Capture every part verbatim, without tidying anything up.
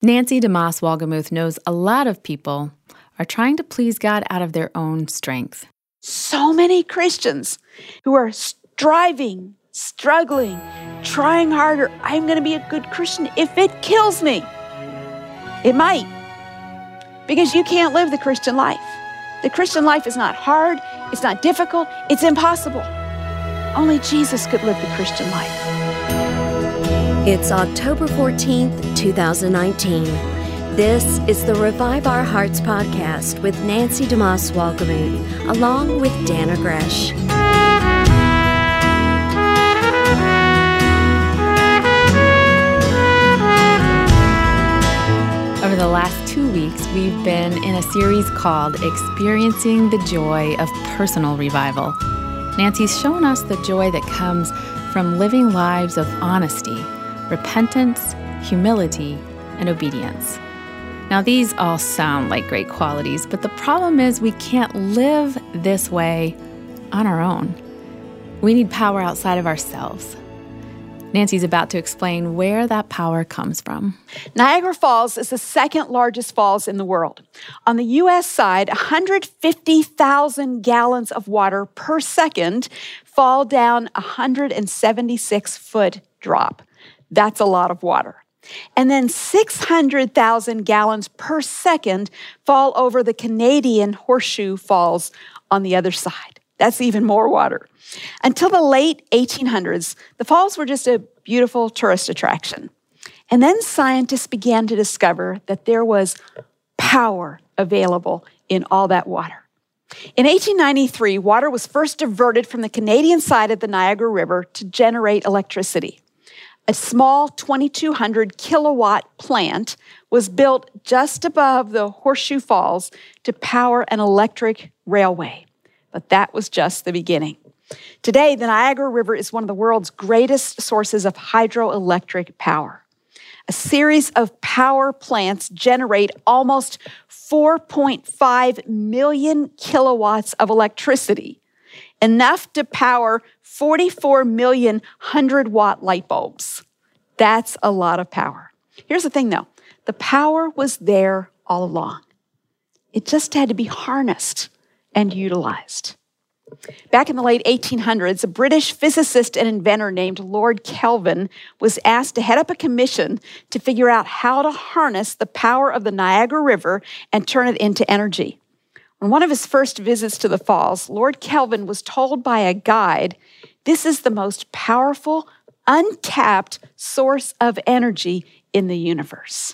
Nancy DeMoss Wolgemuth knows a lot of people are trying to please God out of their own strength. So many Christians who are striving, struggling, trying harder. I'm going to be a good Christian if it kills me. It might, because you can't live the Christian life. The Christian life is not hard, it's not difficult, it's impossible. Only Jesus could live the Christian life. It's October fourteenth, two thousand nineteen. This is the Revive Our Hearts podcast with Nancy DeMoss Wolgemuth, along with Dana Gresh. Over the last two weeks, we've been in a series called Experiencing the Joy of Personal Revival. Nancy's shown us the joy that comes from living lives of honesty, repentance, humility, and obedience. Now, these all sound like great qualities, but the problem is we can't live this way on our own. We need power outside of ourselves. Nancy's about to explain where that power comes from. Niagara Falls is the second largest falls in the world. On the U S side, one hundred fifty thousand gallons of water per second fall down a one hundred seventy-six foot drop. That's a lot of water. And then six hundred thousand gallons per second fall over the Canadian Horseshoe Falls on the other side. That's even more water. Until the late eighteen hundreds, the falls were just a beautiful tourist attraction. And then scientists began to discover that there was power available in all that water. In eighteen ninety-three, water was first diverted from the Canadian side of the Niagara River to generate electricity. A small twenty-two hundred kilowatt plant was built just above the Horseshoe Falls to power an electric railway. But that was just the beginning. Today, the Niagara River is one of the world's greatest sources of hydroelectric power. A series of power plants generate almost four point five million kilowatts of electricity, enough to power forty-four million hundred-watt light bulbs. That's a lot of power. Here's the thing, though. The power was there all along. It just had to be harnessed and utilized. Back in the late eighteen hundreds, a British physicist and inventor named Lord Kelvin was asked to head up a commission to figure out how to harness the power of the Niagara River and turn it into energy. On one of his first visits to the falls, Lord Kelvin was told by a guide, this is the most powerful, untapped source of energy in the universe.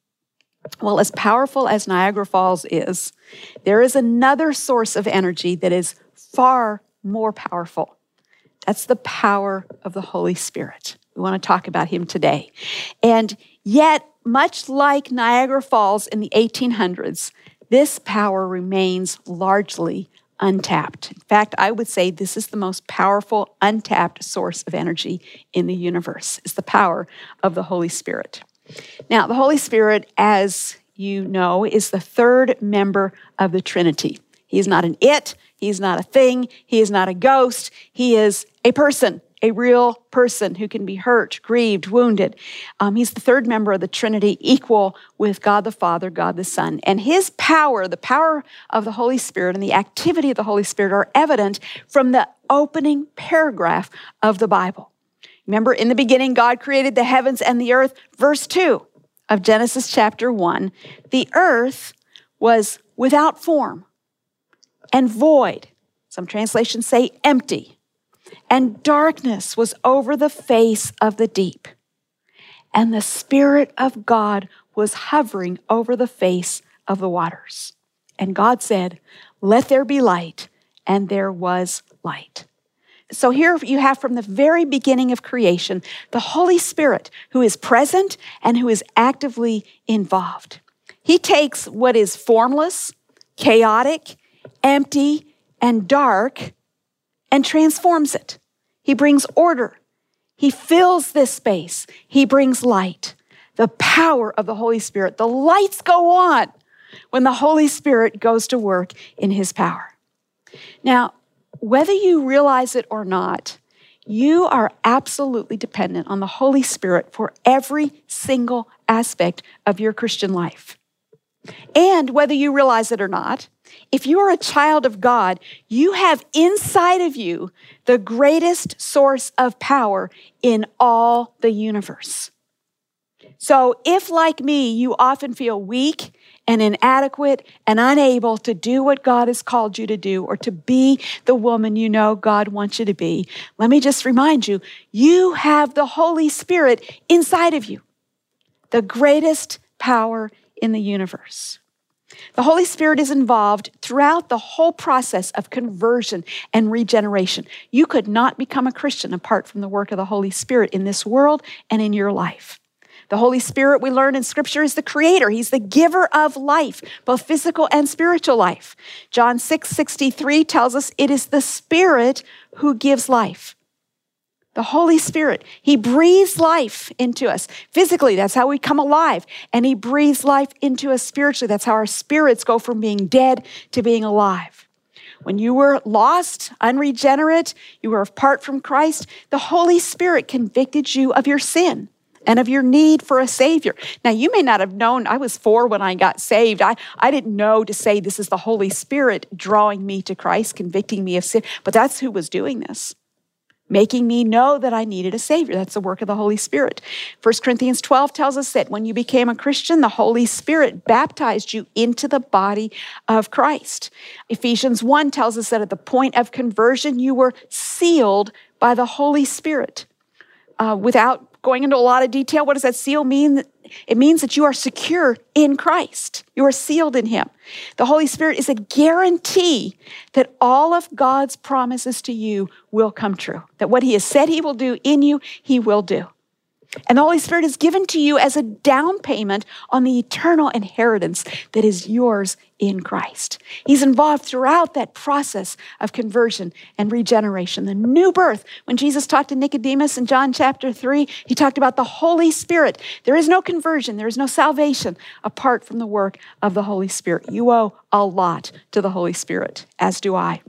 Well, as powerful as Niagara Falls is, there is another source of energy that is far more powerful. That's the power of the Holy Spirit. We want to talk about him today. And yet, much like Niagara Falls in the eighteen hundreds, this power remains largely untapped. In fact, I would say this is the most powerful, untapped source of energy in the universe, is the power of the Holy Spirit. Now, the Holy Spirit, as you know, is the third member of the Trinity. He is not an it, he is not a thing, he is not a ghost, he is a person, a real person who can be hurt, grieved, wounded. Um, he's the third member of the Trinity, equal with God the Father, God the Son. And his power, the power of the Holy Spirit and the activity of the Holy Spirit are evident from the opening paragraph of the Bible. Remember, in the beginning, God created the heavens and the earth. Verse two of Genesis chapter one, the earth was without form and void. Some translations say empty. And darkness was over the face of the deep. And the Spirit of God was hovering over the face of the waters. And God said, let there be light. And there was light. So here you have from the very beginning of creation, the Holy Spirit who is present and who is actively involved. He takes what is formless, chaotic, empty, and dark and transforms it. He brings order. He fills this space. He brings light. The power of the Holy Spirit. The lights go on when the Holy Spirit goes to work in his power. Now, whether you realize it or not, you are absolutely dependent on the Holy Spirit for every single aspect of your Christian life. And whether you realize it or not, if you are a child of God, you have inside of you the greatest source of power in all the universe. So if, like me, you often feel weak and inadequate and unable to do what God has called you to do or to be the woman you know God wants you to be, let me just remind you, you have the Holy Spirit inside of you, the greatest power in the universe. The Holy Spirit is involved throughout the whole process of conversion and regeneration. You could not become a Christian apart from the work of the Holy Spirit in this world and in your life. The Holy Spirit, we learn in Scripture, is the creator. He's the giver of life, both physical and spiritual life. John six sixty-three tells us it is the Spirit who gives life. The Holy Spirit, He breathes life into us. Physically, that's how we come alive. And He breathes life into us spiritually. That's how our spirits go from being dead to being alive. When you were lost, unregenerate, you were apart from Christ, the Holy Spirit convicted you of your sin and of your need for a Savior. Now, you may not have known, I was four when I got saved. I, I didn't know to say this is the Holy Spirit drawing me to Christ, convicting me of sin, but that's who was doing this, making me know that I needed a Savior. That's the work of the Holy Spirit. First Corinthians twelve tells us that when you became a Christian, the Holy Spirit baptized you into the body of Christ. Ephesians one tells us that at the point of conversion, you were sealed by the Holy Spirit. Uh, without going into a lot of detail, what does that seal mean? It means that you are secure in Christ. You are sealed in Him. The Holy Spirit is a guarantee that all of God's promises to you will come true. That what He has said He will do in you, He will do. And the Holy Spirit is given to you as a down payment on the eternal inheritance that is yours in Christ. He's involved throughout that process of conversion and regeneration, the new birth. When Jesus talked to Nicodemus in John chapter three, He talked about the Holy Spirit. There is no conversion, there is no salvation apart from the work of the Holy Spirit. You owe a lot to the Holy Spirit, as do I.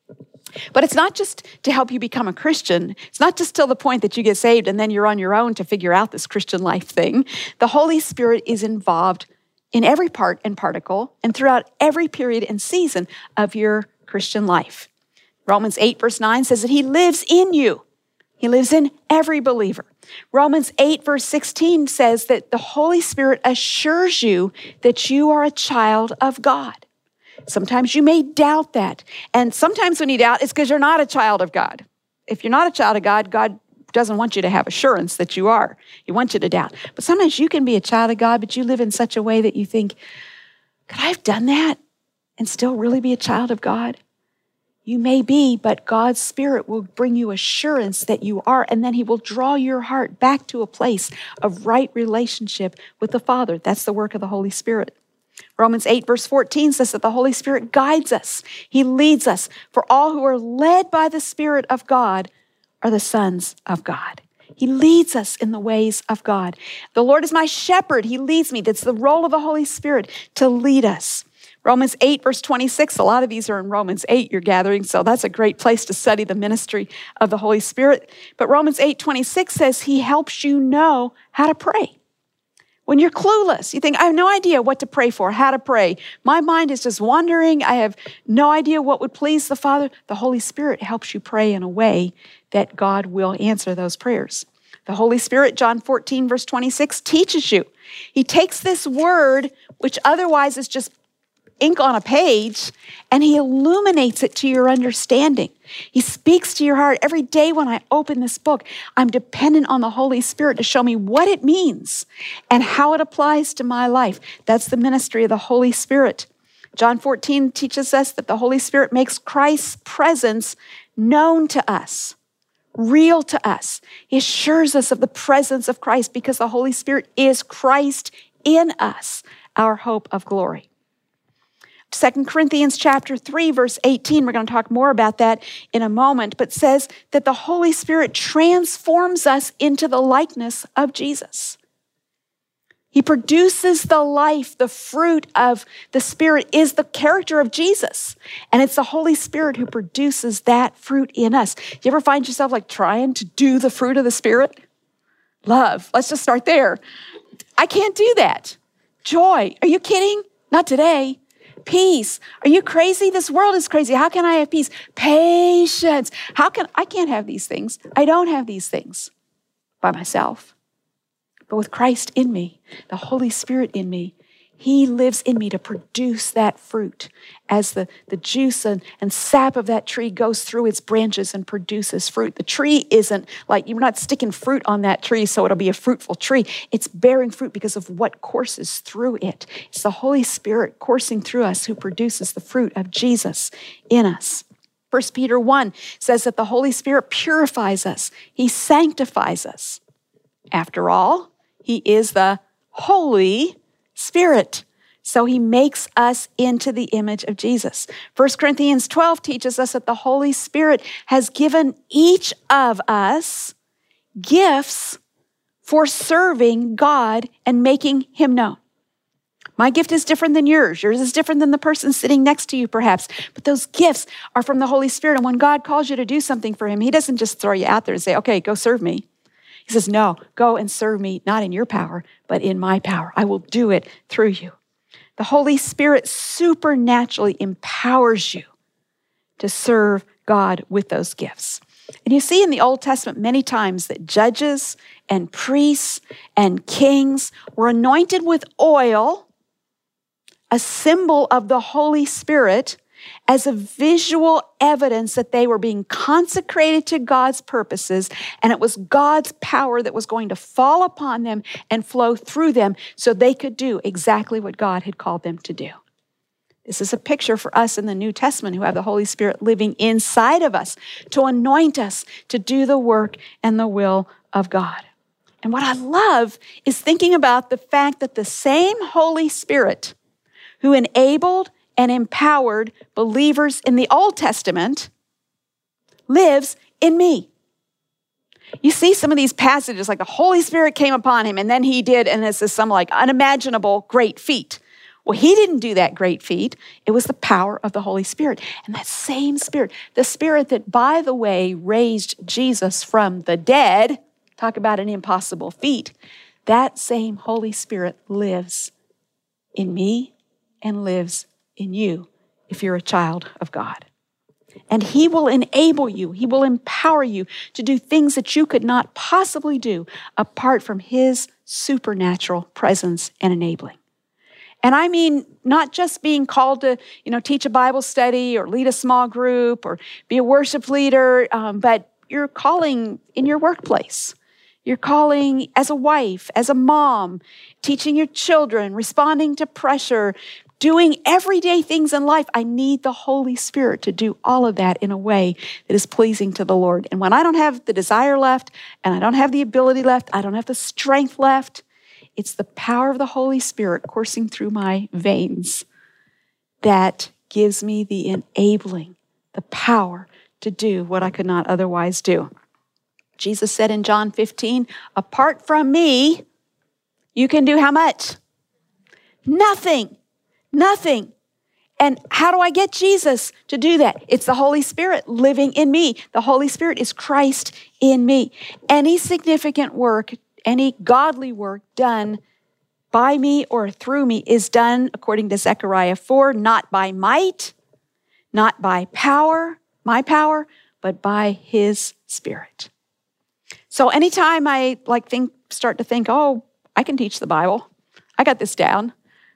But it's not just to help you become a Christian. It's not just till the point that you get saved and then you're on your own to figure out this Christian life thing. The Holy Spirit is involved in every part and particle and throughout every period and season of your Christian life. Romans eight verse nine says that He lives in you. He lives in every believer. Romans eight verse sixteen says that the Holy Spirit assures you that you are a child of God. Sometimes you may doubt that. And sometimes when you doubt, it's because you're not a child of God. If you're not a child of God, God doesn't want you to have assurance that you are. He wants you to doubt. But sometimes you can be a child of God, but you live in such a way that you think, could I have done that and still really be a child of God? You may be, but God's Spirit will bring you assurance that you are, and then He will draw your heart back to a place of right relationship with the Father. That's the work of the Holy Spirit. Romans eight verse fourteen says that the Holy Spirit guides us. He leads us. For all who are led by the Spirit of God are the sons of God. He leads us in the ways of God. The Lord is my shepherd. He leads me. That's the role of the Holy Spirit, to lead us. Romans eight verse twenty-six, a lot of these are in Romans eight you're gathering, so that's a great place to study the ministry of the Holy Spirit. But Romans eight twenty-six says He helps you know how to pray. When you're clueless, you think, I have no idea what to pray for, how to pray. My mind is just wandering. I have no idea what would please the Father. The Holy Spirit helps you pray in a way that God will answer those prayers. The Holy Spirit, John fourteen, verse twenty-six, teaches you. He takes this word, which otherwise is just ink on a page, and He illuminates it to your understanding. He speaks to your heart. Every day when I open this book, I'm dependent on the Holy Spirit to show me what it means and how it applies to my life. That's the ministry of the Holy Spirit. John fourteen teaches us that the Holy Spirit makes Christ's presence known to us, real to us. He assures us of the presence of Christ because the Holy Spirit is Christ in us, our hope of glory. Second Corinthians chapter three, verse eighteen, we're going to talk more about that in a moment, but says that the Holy Spirit transforms us into the likeness of Jesus. He produces the life, the fruit of the Spirit is the character of Jesus. And it's the Holy Spirit who produces that fruit in us. Do you ever find yourself like trying to do the fruit of the Spirit? Love. Let's just start there. I can't do that. Joy. Are you kidding? Not today. Peace. Are you crazy? This world is crazy. How can I have peace? Patience. How can, I can't have these things. I don't have these things by myself. But with Christ in me, the Holy Spirit in me, He lives in me to produce that fruit as the, the juice and, and sap of that tree goes through its branches and produces fruit. The tree isn't like, you're not sticking fruit on that tree so it'll be a fruitful tree. It's bearing fruit because of what courses through it. It's the Holy Spirit coursing through us who produces the fruit of Jesus in us. First Peter one says that the Holy Spirit purifies us. He sanctifies us. After all, He is the Holy Spirit. So He makes us into the image of Jesus. First Corinthians twelve teaches us that the Holy Spirit has given each of us gifts for serving God and making Him known. My gift is different than yours. Yours is different than the person sitting next to you, perhaps. But those gifts are from the Holy Spirit. And when God calls you to do something for Him, He doesn't just throw you out there and say, okay, go serve me. He says, no, go and serve me, not in your power, but in my power. I will do it through you. The Holy Spirit supernaturally empowers you to serve God with those gifts. And you see in the Old Testament many times that judges and priests and kings were anointed with oil, a symbol of the Holy Spirit, as a visual evidence that they were being consecrated to God's purposes, and it was God's power that was going to fall upon them and flow through them so they could do exactly what God had called them to do. This is a picture for us in the New Testament who have the Holy Spirit living inside of us to anoint us to do the work and the will of God. And what I love is thinking about the fact that the same Holy Spirit who enabled and empowered believers in the Old Testament lives in me. You see some of these passages like the Holy Spirit came upon him and then he did, and this is some like unimaginable great feat. Well, he didn't do that great feat. It was the power of the Holy Spirit. And that same Spirit, the Spirit that, by the way, raised Jesus from the dead, talk about an impossible feat, that same Holy Spirit lives in me and lives in you if you're a child of God. And He will enable you, He will empower you to do things that you could not possibly do apart from His supernatural presence and enabling. And I mean, not just being called to, you know, teach a Bible study or lead a small group or be a worship leader, um, but you're calling in your workplace. You're calling as a wife, as a mom, teaching your children, responding to pressure, doing everyday things in life. I need the Holy Spirit to do all of that in a way that is pleasing to the Lord. And when I don't have the desire left, and I don't have the ability left, I don't have the strength left, it's the power of the Holy Spirit coursing through my veins that gives me the enabling, the power to do what I could not otherwise do. Jesus said in John fifteen, apart from me, you can do how much? Nothing. Nothing. And how do I get Jesus to do that? It's the Holy Spirit living in me. The Holy Spirit is Christ in me. Any significant work, any godly work done by me or through me is done, according to Zechariah four, not by might, not by power, my power, but by His Spirit. So anytime I like think, start to think, oh, I can teach the Bible, I got this down,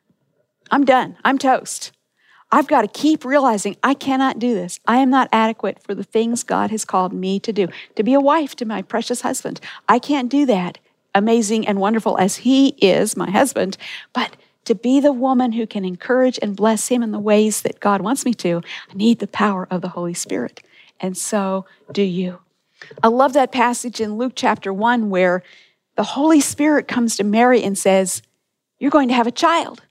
I'm done. I'm toast. I've got to keep realizing I cannot do this. I am not adequate for the things God has called me to do. To be a wife to my precious husband. I can't do that, amazing and wonderful as he is, my husband. But to be the woman who can encourage and bless him in the ways that God wants me to, I need the power of the Holy Spirit. And so do you. I love that passage in Luke chapter one where the Holy Spirit comes to Mary and says, you're going to have a child.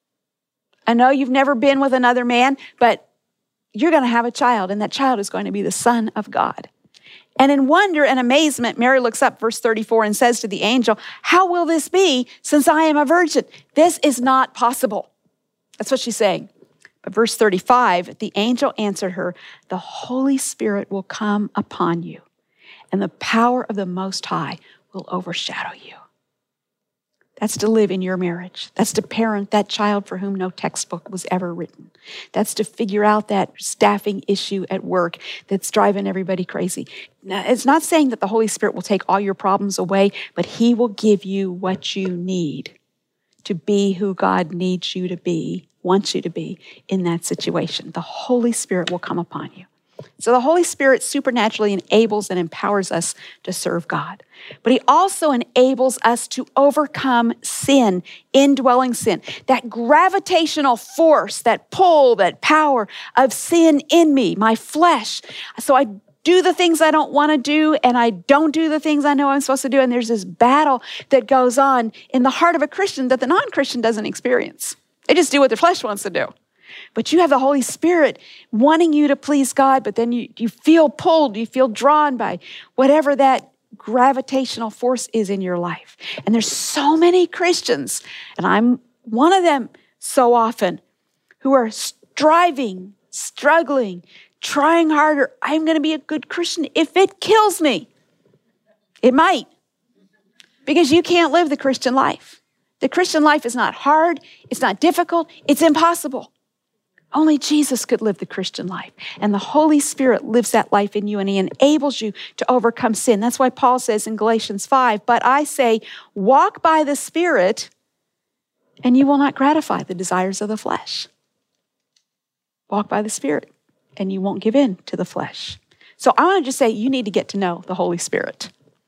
I know you've never been with another man, but you're going to have a child, and that child is going to be the Son of God. And in wonder and amazement, Mary looks up, verse thirty-four, and says to the angel, how will this be since I am a virgin? This is not possible. That's what she's saying. But verse thirty-five, the angel answered her, the Holy Spirit will come upon you, and the power of the Most High will overshadow you. That's to live in your marriage. That's to parent that child for whom no textbook was ever written. That's to figure out that staffing issue at work that's driving everybody crazy. Now, it's not saying that the Holy Spirit will take all your problems away, but He will give you what you need to be who God needs you to be, wants you to be in that situation. The Holy Spirit will come upon you. So the Holy Spirit supernaturally enables and empowers us to serve God. But He also enables us to overcome sin, indwelling sin, that gravitational force, that pull, that power of sin in me, my flesh. So I do the things I don't want to do, and I don't do the things I know I'm supposed to do. And there's this battle that goes on in the heart of a Christian that the non-Christian doesn't experience. They just do what their flesh wants to do. But you have the Holy Spirit wanting you to please God, but then you, you feel pulled, you feel drawn by whatever that gravitational force is in your life. And there's so many Christians, and I'm one of them so often, who are striving, struggling, trying harder. I'm going to be a good Christian if it kills me. It might, because you can't live the Christian life. The Christian life is not hard, it's not difficult, it's impossible. Only Jesus could live the Christian life. And the Holy Spirit lives that life in you, and He enables you to overcome sin. That's why Paul says in Galatians five, but I say, walk by the Spirit, and you will not gratify the desires of the flesh. Walk by the Spirit, and you won't give in to the flesh. So I want to just say, you need to get to know the Holy Spirit.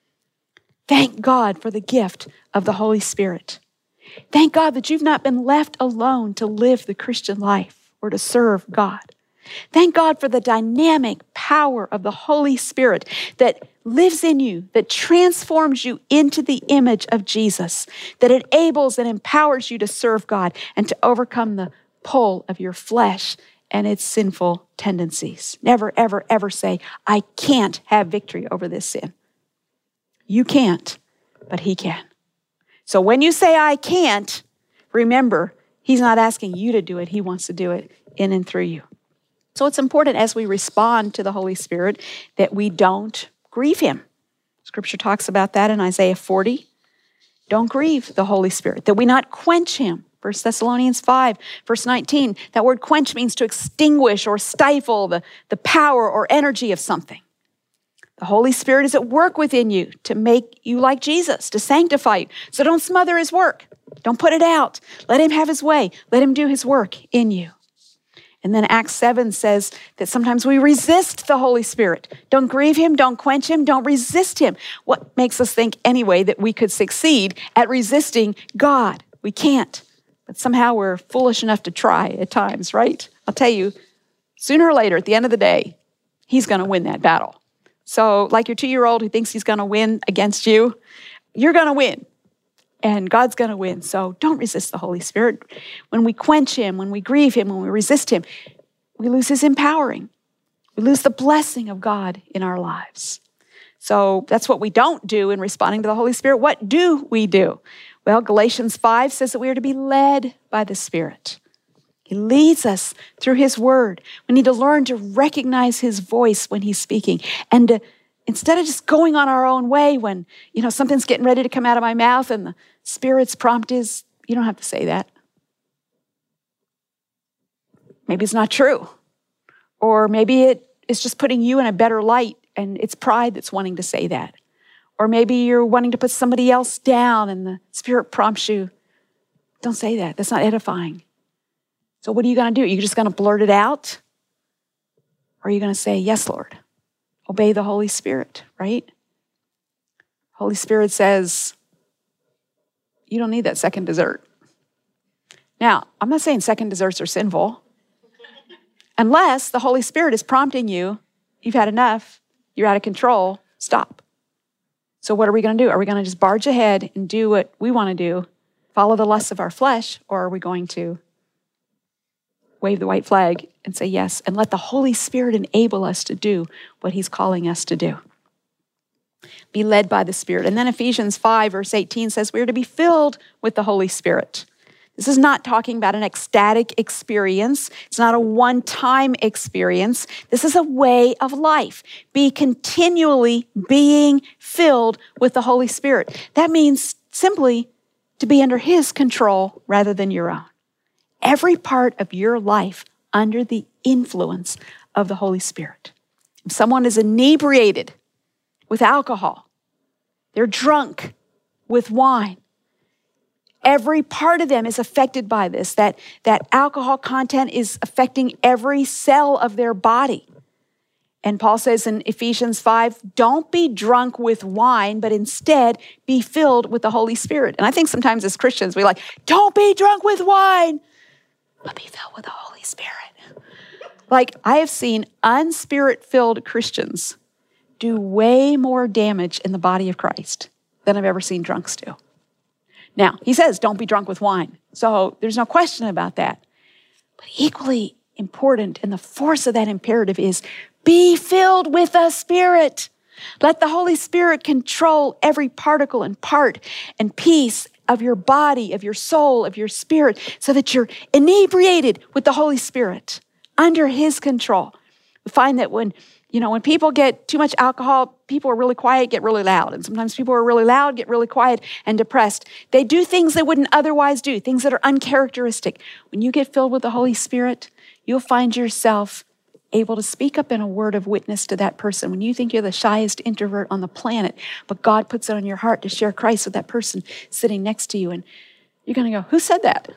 Thank God for the gift of the Holy Spirit. Thank God that you've not been left alone to live the Christian life or to serve God. Thank God for the dynamic power of the Holy Spirit that lives in you, that transforms you into the image of Jesus, that enables and empowers you to serve God and to overcome the pull of your flesh and its sinful tendencies. Never, ever, ever say, I can't have victory over this sin. You can't, but He can. So when you say, I can't, remember, He's not asking you to do it. He wants to do it in and through you. So it's important as we respond to the Holy Spirit that we don't grieve Him. Scripture talks about that in Isaiah forty. Don't grieve the Holy Spirit, that we not quench Him. First Thessalonians five, verse nineteen. That word quench means to extinguish or stifle the, the power or energy of something. The Holy Spirit is at work within you to make you like Jesus, to sanctify you. So don't smother His work. Don't put it out. Let Him have His way. Let Him do His work in you. And then Acts seven says that sometimes we resist the Holy Spirit. Don't grieve Him. Don't quench Him. Don't resist Him. What makes us think anyway that we could succeed at resisting God? We can't. But somehow we're foolish enough to try at times, right? I'll tell you, sooner or later, at the end of the day, He's going to win that battle. So like your two-year-old who thinks he's going to win against you, you're going to win. And God's going to win. So don't resist the Holy Spirit. When we quench Him, when we grieve Him, when we resist Him, we lose His empowering. We lose the blessing of God in our lives. So that's what we don't do in responding to the Holy Spirit. What do we do? Well, Galatians five says that we are to be led by the Spirit. He leads us through His word. We need to learn to recognize His voice when He's speaking, and to, instead of just going on our own way when, you know, something's getting ready to come out of my mouth and the Spirit's prompt is, you don't have to say that. Maybe it's not true. Or maybe it is just putting you in a better light and it's pride that's wanting to say that. Or maybe you're wanting to put somebody else down and the Spirit prompts you, don't say that. That's not edifying. So what are you going to do? Are you just going to blurt it out? Or are you going to say, yes, Lord? Obey the Holy Spirit, right? Holy Spirit says, you don't need that second dessert. Now, I'm not saying second desserts are sinful. Unless the Holy Spirit is prompting you, you've had enough, you're out of control, stop. So what are we going to do? Are we going to just barge ahead and do what we want to do, follow the lusts of our flesh, or are we going to wave the white flag and say yes, and let the Holy Spirit enable us to do what He's calling us to do? Be led by the Spirit. And then Ephesians five, verse eighteen says we're to be filled with the Holy Spirit. This is not talking about an ecstatic experience. It's not a one-time experience. This is a way of life. Be continually being filled with the Holy Spirit. That means simply to be under his control rather than your own. Every part of your life under the influence of the Holy Spirit. If someone is inebriated with alcohol, they're drunk with wine, every part of them is affected by this. That, that alcohol content is affecting every cell of their body. And Paul says in Ephesians five, don't be drunk with wine, but instead be filled with the Holy Spirit. And I think sometimes as Christians, we like, don't be drunk with wine, but be filled with the Holy Spirit. Like, I have seen unspirit-filled Christians do way more damage in the body of Christ than I've ever seen drunks do. Now, he says, don't be drunk with wine. So there's no question about that. But equally important, and the force of that imperative is, be filled with the Spirit. Let the Holy Spirit control every particle and part and piece of your body, of your soul, of your spirit, so that you're inebriated with the Holy Spirit under his control. We find that when, you know, when people get too much alcohol, people are really quiet, get really loud. And sometimes people are really loud, get really quiet and depressed. They do things they wouldn't otherwise do, things that are uncharacteristic. When you get filled with the Holy Spirit, you'll find yourself able to speak up in a word of witness to that person. When you think you're the shyest introvert on the planet, but God puts it on your heart to share Christ with that person sitting next to you, and you're going to go, who said that?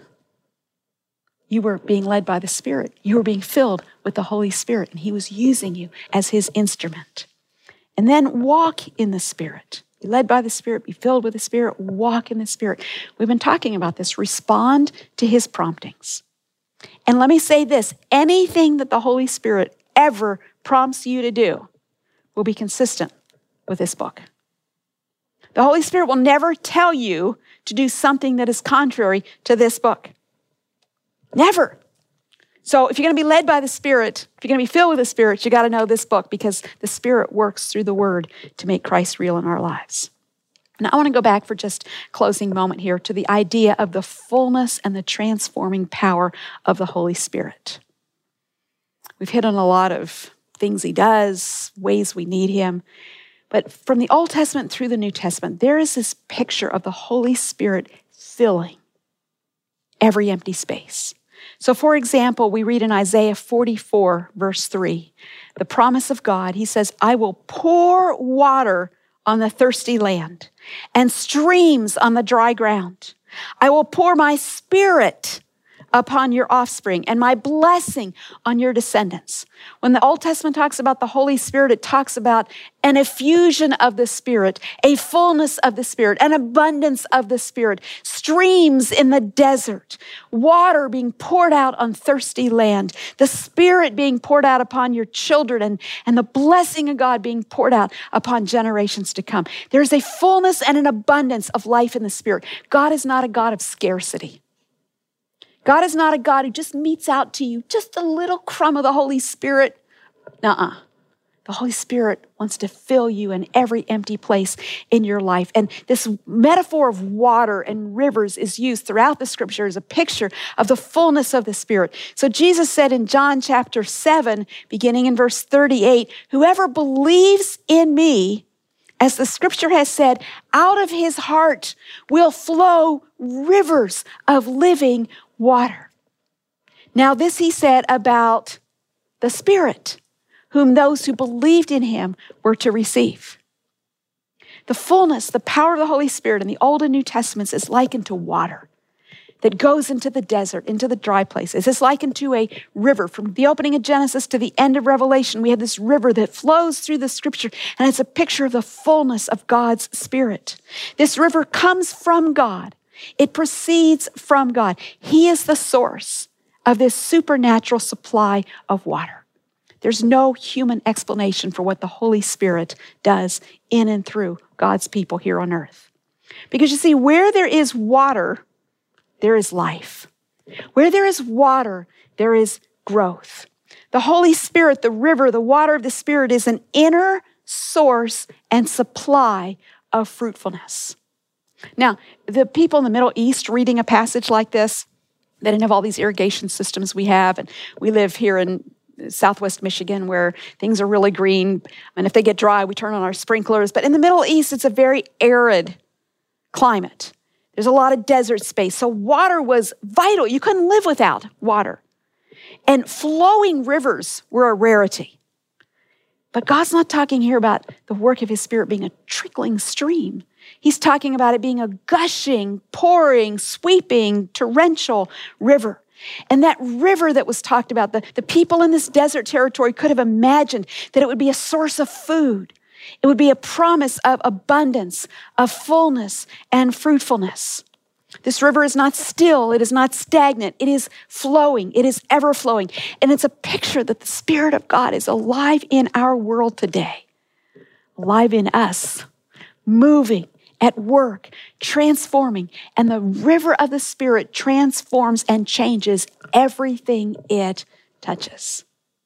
You were being led by the Spirit. You were being filled with the Holy Spirit, and he was using you as his instrument. And then walk in the Spirit. Be led by the Spirit, be filled with the Spirit, walk in the Spirit. We've been talking about this. Respond to his promptings. And let me say this, anything that the Holy Spirit ever prompts you to do will be consistent with this book. The Holy Spirit will never tell you to do something that is contrary to this book. Never. So if you're going to be led by the Spirit, if you're going to be filled with the Spirit, you got to know this book, because the Spirit works through the Word to make Christ real in our lives. Now, I want to go back for just a closing moment here to the idea of the fullness and the transforming power of the Holy Spirit. We've hit on a lot of things he does, ways we need him. But from the Old Testament through the New Testament, there is this picture of the Holy Spirit filling every empty space. So, for example, we read in Isaiah forty-four, verse three, the promise of God. He says, I will pour water on the thirsty land and streams on the dry ground. I will pour my Spirit upon your offspring and my blessing on your descendants. When the Old Testament talks about the Holy Spirit, it talks about an effusion of the Spirit, a fullness of the Spirit, an abundance of the Spirit, streams in the desert, water being poured out on thirsty land, the Spirit being poured out upon your children, and, and the blessing of God being poured out upon generations to come. There's a fullness and an abundance of life in the Spirit. God is not a God of scarcity. God is not a God who just meets out to you just a little crumb of the Holy Spirit. Nuh-uh. The Holy Spirit wants to fill you in every empty place in your life. And this metaphor of water and rivers is used throughout the scripture as a picture of the fullness of the Spirit. So Jesus said in John chapter seven, beginning in verse thirty-eight, whoever believes in me, as the scripture has said, out of his heart will flow rivers of living water. Now this he said about the Spirit, whom those who believed in him were to receive. The fullness, the power of the Holy Spirit in the Old and New Testaments is likened to water that goes into the desert, into the dry places. It's likened to a river. From the opening of Genesis to the end of Revelation, we have this river that flows through the scripture, and it's a picture of the fullness of God's Spirit. This river comes from God. It proceeds from God. He is the source of this supernatural supply of water. There's no human explanation for what the Holy Spirit does in and through God's people here on earth. Because you see, where there is water, there is life. Where there is water, there is growth. The Holy Spirit, the river, the water of the Spirit is an inner source and supply of fruitfulness. Now, the people in the Middle East reading a passage like this, they didn't have all these irrigation systems we have, and we live here in Southwest Michigan where things are really green, and if they get dry, we turn on our sprinklers. But in the Middle East, it's a very arid climate. There's a lot of desert space. So water was vital. You couldn't live without water. And flowing rivers were a rarity. But God's not talking here about the work of his Spirit being a trickling stream. He's talking about it being a gushing, pouring, sweeping, torrential river. And that river that was talked about, the, the people in this desert territory could have imagined that it would be a source of food. It would be a promise of abundance, of fullness, and fruitfulness. This river is not still. It is not stagnant. It is flowing. It is ever flowing. And it's a picture that the Spirit of God is alive in our world today, alive in us, moving, at work, transforming. And the river of the Spirit transforms and changes everything it touches.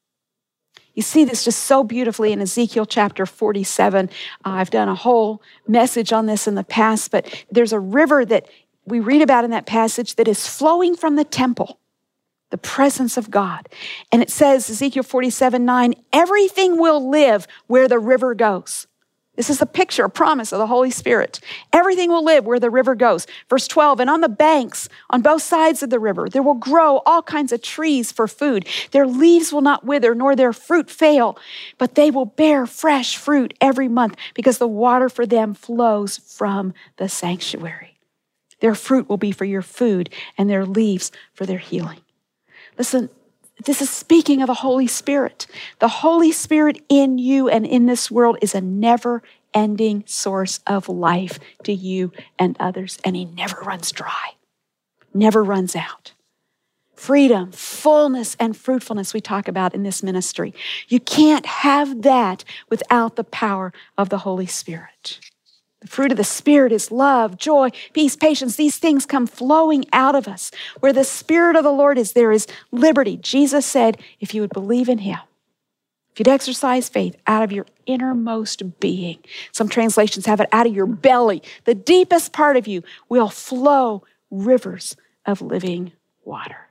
You see this just so beautifully in Ezekiel chapter forty-seven. Uh, I've done a whole message on this in the past, but there's a river that we read about in that passage that is flowing from the temple, the presence of God. And it says, Ezekiel forty-seven nine, everything will live where the river goes. This is a picture, a promise of the Holy Spirit. Everything will live where the river goes. Verse twelve, and on the banks, on both sides of the river, there will grow all kinds of trees for food. Their leaves will not wither, nor their fruit fail, but they will bear fresh fruit every month because the water for them flows from the sanctuary. Their fruit will be for your food and their leaves for their healing. Listen, this is speaking of the Holy Spirit. The Holy Spirit in you and in this world is a never-ending source of life to you and others, and he never runs dry, never runs out. Freedom, fullness, and fruitfulness we talk about in this ministry. You can't have that without the power of the Holy Spirit. The fruit of the Spirit is love, joy, peace, patience. These things come flowing out of us. Where the Spirit of the Lord is, there is liberty. Jesus said, if you would believe in him, if you'd exercise faith out of your innermost being, some translations have it out of your belly, the deepest part of you will flow rivers of living water.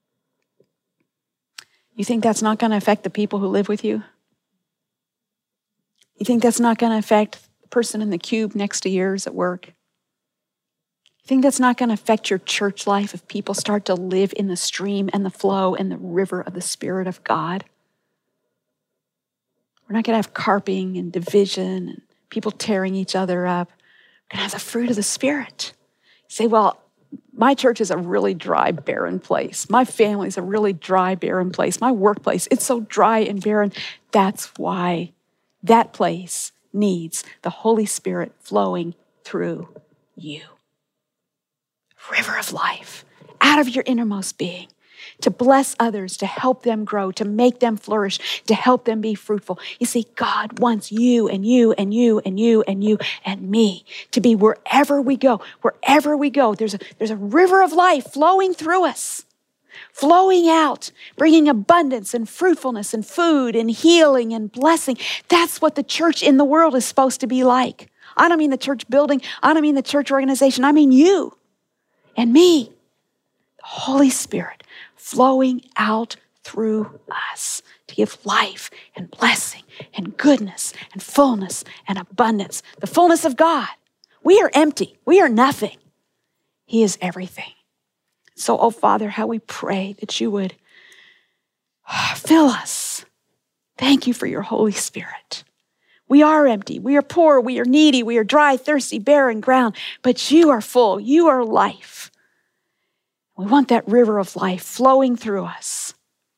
You think that's not going to affect the people who live with you? You think that's not going to affect person in the cube next to yours at work? You think that's not going to affect your church life if people start to live in the stream and the flow and the river of the Spirit of God? We're not going to have carping and division and people tearing each other up. We're going to have the fruit of the Spirit. You say, well, my church is a really dry, barren place. My family is a really dry, barren place. My workplace, it's so dry and barren. That's why that place needs the Holy Spirit flowing through you. River of life out of your innermost being to bless others, to help them grow, to make them flourish, to help them be fruitful. You see, God wants you and you and you and you and you and me to be wherever we go. Wherever we go, there's a, there's a river of life flowing through us, flowing out, bringing abundance and fruitfulness and food and healing and blessing. That's what the church in the world is supposed to be like. I don't mean the church building. I don't mean the church organization. I mean you and me. The Holy Spirit flowing out through us to give life and blessing and goodness and fullness and abundance. The fullness of God. We are empty. We are nothing. He is everything. So, oh Father, how we pray that you would fill us. Thank you for your Holy Spirit. We are empty. We are poor. We are needy. We are dry, thirsty, barren ground. But you are full. You are life. We want that river of life flowing through us.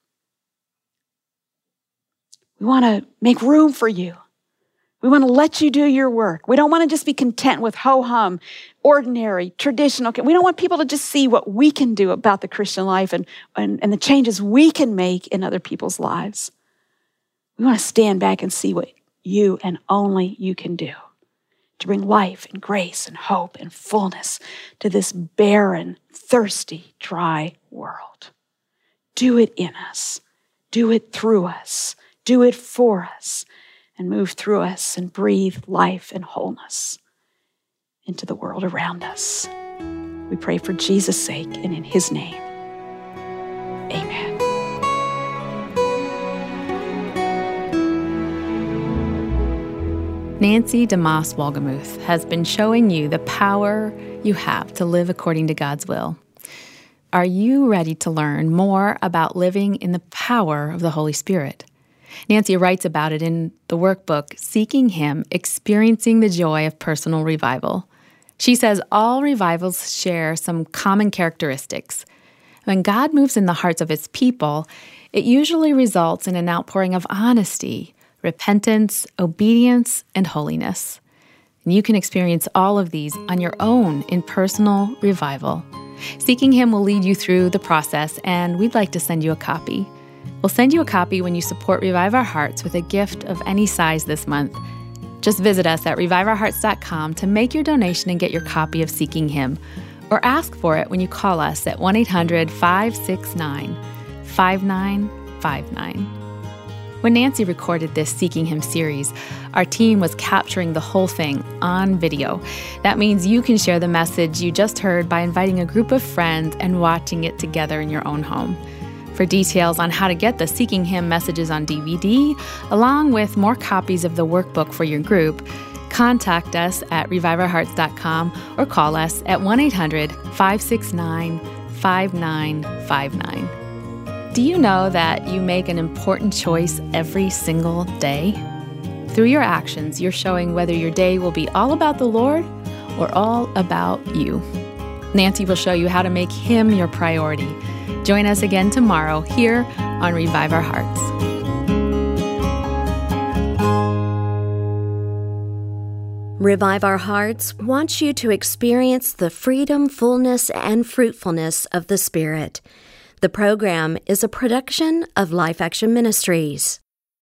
We want to make room for you. We want to let you do your work. We don't want to just be content with ho-hum, ordinary, traditional. We don't want people to just see what we can do about the Christian life and, and, and the changes we can make in other people's lives. We want to stand back and see what you and only you can do to bring life and grace and hope and fullness to this barren, thirsty, dry world. Do it in us. Do it through us. Do it for us. And move through us and breathe life and wholeness into the world around us. We pray for Jesus' sake and in his name. Amen. Nancy DeMoss Wolgemuth has been showing you the power you have to live according to God's will. Are you ready to learn more about living in the power of the Holy Spirit? Nancy writes about it in the workbook, Seeking Him, Experiencing the Joy of Personal Revival. She says all revivals share some common characteristics. When God moves in the hearts of His people, it usually results in an outpouring of honesty, repentance, obedience, and holiness. And you can experience all of these on your own in personal revival. Seeking Him will lead you through the process, and we'd like to send you a copy. We'll send you a copy when you support Revive Our Hearts with a gift of any size this month. Just visit us at revive our hearts dot com to make your donation and get your copy of Seeking Him, or ask for it when you call us at one eight hundred, five six nine, five nine five nine. When Nancy recorded this Seeking Him series, our team was capturing the whole thing on video. That means you can share the message you just heard by inviting a group of friends and watching it together in your own home. For details on how to get the Seeking Him messages on D V D, along with more copies of the workbook for your group, contact us at revive our hearts dot com or call us at one eight hundred, five six nine, five nine five nine. Do you know that you make an important choice every single day? Through your actions, you're showing whether your day will be all about the Lord or all about you. Nancy will show you how to make Him your priority. Join us again tomorrow here on Revive Our Hearts. Revive Our Hearts wants you to experience the freedom, fullness, and fruitfulness of the Spirit. The program is a production of Life Action Ministries.